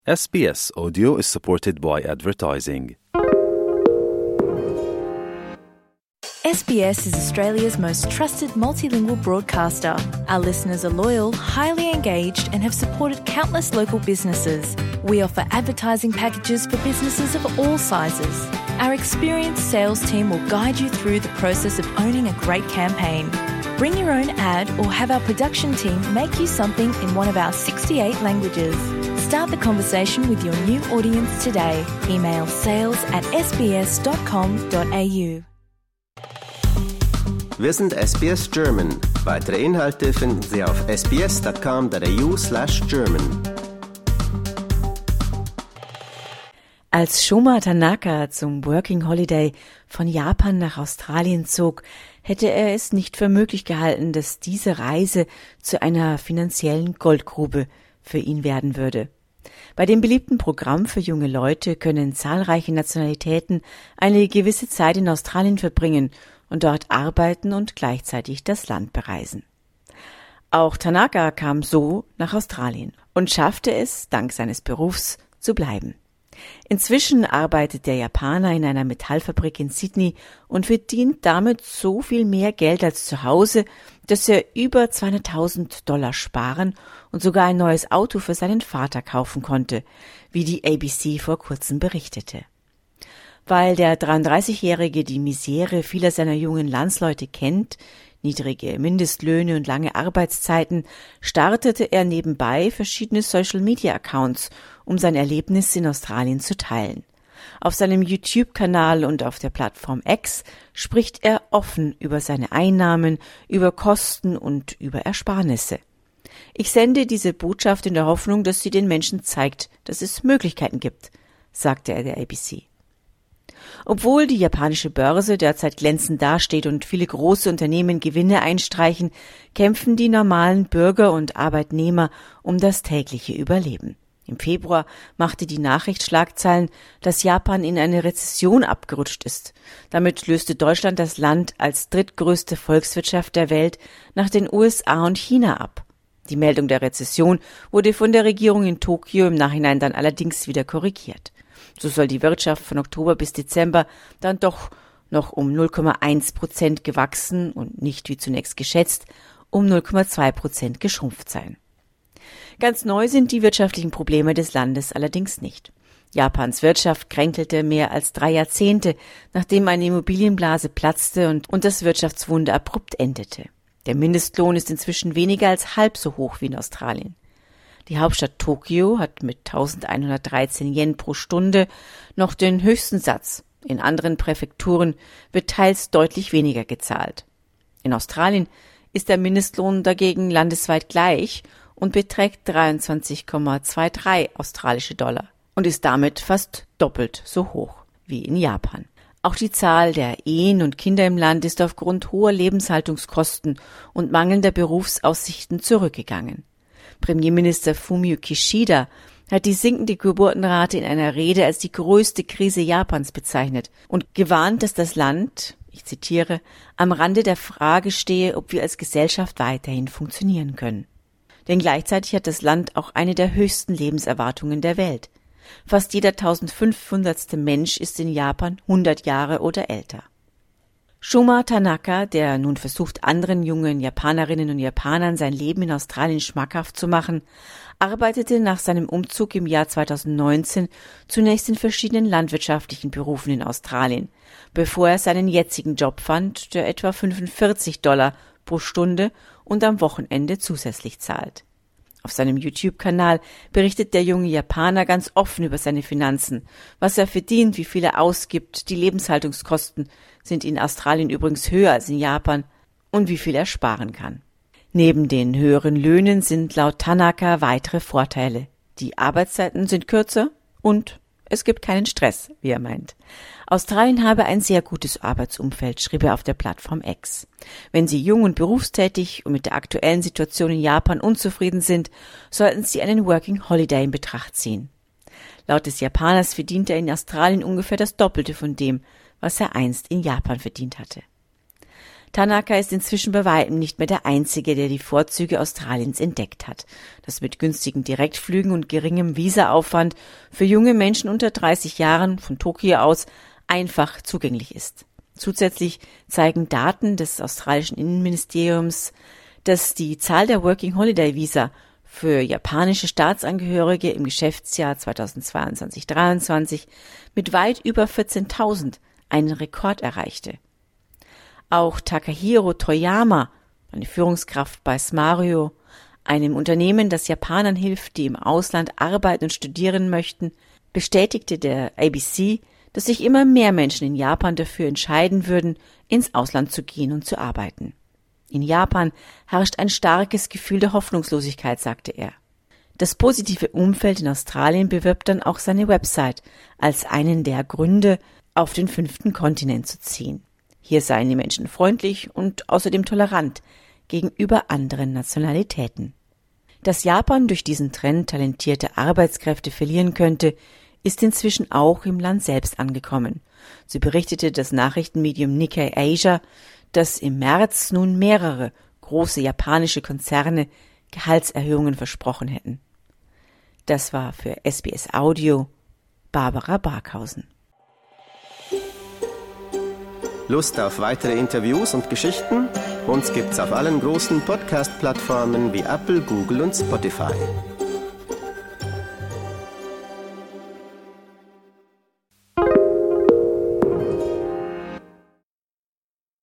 SBS Audio is supported by advertising. SBS is Australia's most trusted multilingual broadcaster. Our listeners are loyal, highly engaged, and have supported countless local businesses. We offer advertising packages for businesses of all sizes. Our experienced sales team will guide you through the process of owning a great campaign. Bring your own ad or have our production team make you something in one of our 68 languages. Start the conversation with your new audience today. Email sales@sbs.com.au. Wir sind SBS German. Weitere Inhalte finden Sie auf sbs.com.au/German. Als Shoma Tanaka zum Working Holiday von Japan nach Australien zog, hätte er es nicht für möglich gehalten, dass diese Reise zu einer finanziellen Goldgrube für ihn werden würde. Bei dem beliebten Programm für junge Leute können zahlreiche Nationalitäten eine gewisse Zeit in Australien verbringen und dort arbeiten und gleichzeitig das Land bereisen. Auch Tanaka kam so nach Australien und schaffte es, dank seines Berufs, zu bleiben. Inzwischen arbeitet der Japaner in einer Metallfabrik in Sydney und verdient damit so viel mehr Geld als zu Hause, dass er über $200.000 sparen und sogar ein neues Auto für seinen Vater kaufen konnte, wie die ABC vor kurzem berichtete. Weil der 33-Jährige die Misere vieler seiner jungen Landsleute kennt, niedrige Mindestlöhne und lange Arbeitszeiten, startete er nebenbei verschiedene Social-Media-Accounts, um sein Erlebnis in Australien zu teilen. Auf seinem YouTube-Kanal und auf der Plattform X spricht er offen über seine Einnahmen, über Kosten und über Ersparnisse. Ich sende diese Botschaft in der Hoffnung, dass sie den Menschen zeigt, dass es Möglichkeiten gibt, sagte er der ABC. Obwohl die japanische Börse derzeit glänzend dasteht und viele große Unternehmen Gewinne einstreichen, kämpfen die normalen Bürger und Arbeitnehmer um das tägliche Überleben. Im Februar machte die Nachricht Schlagzeilen, dass Japan in eine Rezession abgerutscht ist. Damit löste Deutschland das Land als drittgrößte Volkswirtschaft der Welt nach den USA und China ab. Die Meldung der Rezession wurde von der Regierung in Tokio im Nachhinein dann allerdings wieder korrigiert. So soll die Wirtschaft von Oktober bis Dezember dann doch noch um 0,1% gewachsen und nicht wie zunächst geschätzt um 0,2% geschrumpft sein. Ganz neu sind die wirtschaftlichen Probleme des Landes allerdings nicht. Japans Wirtschaft kränkelte mehr als 3 Jahrzehnte, nachdem eine Immobilienblase platzte und das Wirtschaftswunder abrupt endete. Der Mindestlohn ist inzwischen weniger als halb so hoch wie in Australien. Die Hauptstadt Tokio hat mit 1113 Yen pro Stunde noch den höchsten Satz. In anderen Präfekturen wird teils deutlich weniger gezahlt. In Australien ist der Mindestlohn dagegen landesweit gleich und beträgt 23,23 australische Dollar und ist damit fast doppelt so hoch wie in Japan. Auch die Zahl der Ehen und Kinder im Land ist aufgrund hoher Lebenshaltungskosten und mangelnder Berufsaussichten zurückgegangen. Premierminister Fumio Kishida hat die sinkende Geburtenrate in einer Rede als die größte Krise Japans bezeichnet und gewarnt, dass das Land, ich zitiere, am Rande der Frage stehe, ob wir als Gesellschaft weiterhin funktionieren können. Denn gleichzeitig hat das Land auch eine der höchsten Lebenserwartungen der Welt. Fast jeder 1500. Mensch ist in Japan 100 Jahre oder älter. Shoma Tanaka, der nun versucht, anderen jungen Japanerinnen und Japanern sein Leben in Australien schmackhaft zu machen, arbeitete nach seinem Umzug im Jahr 2019 zunächst in verschiedenen landwirtschaftlichen Berufen in Australien, bevor er seinen jetzigen Job fand, der etwa $45 pro Stunde und am Wochenende zusätzlich zahlt. Auf seinem YouTube-Kanal berichtet der junge Japaner ganz offen über seine Finanzen, was er verdient, wie viel er ausgibt, die Lebenshaltungskosten sind in Australien übrigens höher als in Japan und wie viel er sparen kann. Neben den höheren Löhnen sind laut Tanaka weitere Vorteile. Die Arbeitszeiten sind kürzer und es gibt keinen Stress, wie er meint. Australien habe ein sehr gutes Arbeitsumfeld, schrieb er auf der Plattform X. Wenn Sie jung und berufstätig und mit der aktuellen Situation in Japan unzufrieden sind, sollten Sie einen Working Holiday in Betracht ziehen. Laut des Japaners verdient er in Australien ungefähr das Doppelte von dem, was er einst in Japan verdient hatte. Tanaka ist inzwischen bei weitem nicht mehr der Einzige, der die Vorzüge Australiens entdeckt hat, das mit günstigen Direktflügen und geringem Visaaufwand für junge Menschen unter 30 Jahren von Tokio aus einfach zugänglich ist. Zusätzlich zeigen Daten des australischen Innenministeriums, dass die Zahl der Working Holiday Visa für japanische Staatsangehörige im Geschäftsjahr 2022/23 mit weit über 14.000 einen Rekord erreichte. Auch Takahiro Toyama, eine Führungskraft bei Smario, einem Unternehmen, das Japanern hilft, die im Ausland arbeiten und studieren möchten, bestätigte der ABC, dass sich immer mehr Menschen in Japan dafür entscheiden würden, ins Ausland zu gehen und zu arbeiten. In Japan herrscht ein starkes Gefühl der Hoffnungslosigkeit, sagte er. Das positive Umfeld in Australien bewirbt dann auch seine Website als einen der Gründe, auf den 5. Kontinent zu ziehen. Hier seien die Menschen freundlich und außerdem tolerant gegenüber anderen Nationalitäten. Dass Japan durch diesen Trend talentierte Arbeitskräfte verlieren könnte, ist inzwischen auch im Land selbst angekommen. So berichtete das Nachrichtenmedium Nikkei Asia, dass im März nun mehrere große japanische Konzerne Gehaltserhöhungen versprochen hätten. Das war für SBS Audio Barbara Barkhausen. Lust auf weitere Interviews und Geschichten? Uns gibt's auf allen großen Podcast-Plattformen wie Apple, Google und Spotify.